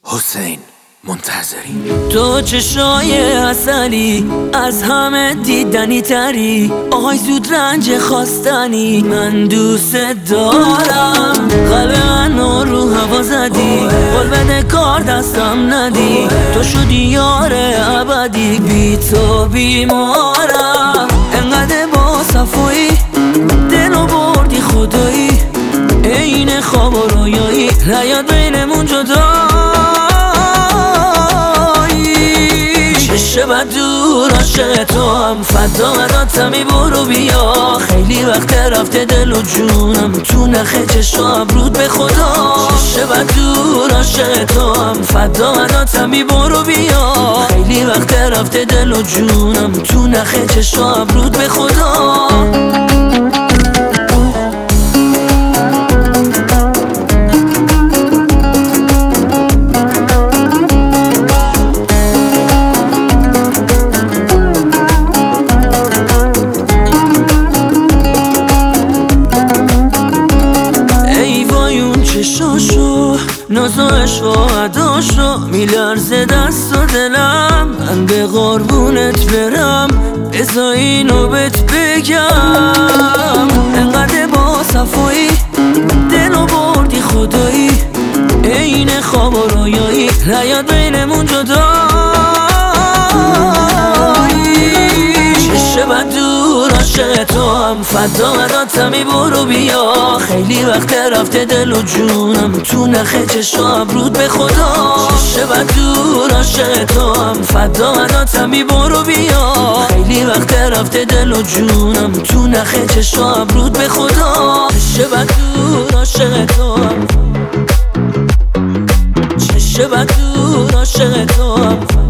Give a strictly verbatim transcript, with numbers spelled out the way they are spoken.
حسین منتظری. تو چشای اصلی از همه دیدنی تری، آهای زود رنج خواستنی، من دوست دارم. قلب منو رو هوا زدی، قول بده کار دستم ندی، تو شدی یار ابدی، بی تو بیمارم. انقدر با صفایی دلو بردی خدایی، این خواب و رویایی نیاد بینمون جدا. شب دور عاشق تو هم فدا مداتمی، برو بیا خیلی وقت رفته دل و جونم تو نخه چشم رود به خدا. شب دور عاشق تو هم فدا مداتمی، برو بیا خیلی وقت رفته دل و جونم تو نخه چشم رود به خدا. چشاشو ناز و عشق و عداشو میلرزه دست و دلم، من به قربونت برم بذار اینو بهت بگم. انقدر با صفایی دلو بردی خدایی، این خواب و رویایی نیاد بینمون جدا. شب دور عاشق تو هم فدا مداتمی، برو بیا خیلی وقت رفته دل و جونم تو نخه چشم رود به خدا. شب دور عاشق تو هم فدا مداتمی، برو بیا خیلی وقت رفته دل و جونم تو نخه چشم رود به خدا. شب دور عاشق تو هم، شب دور عاشق تو هم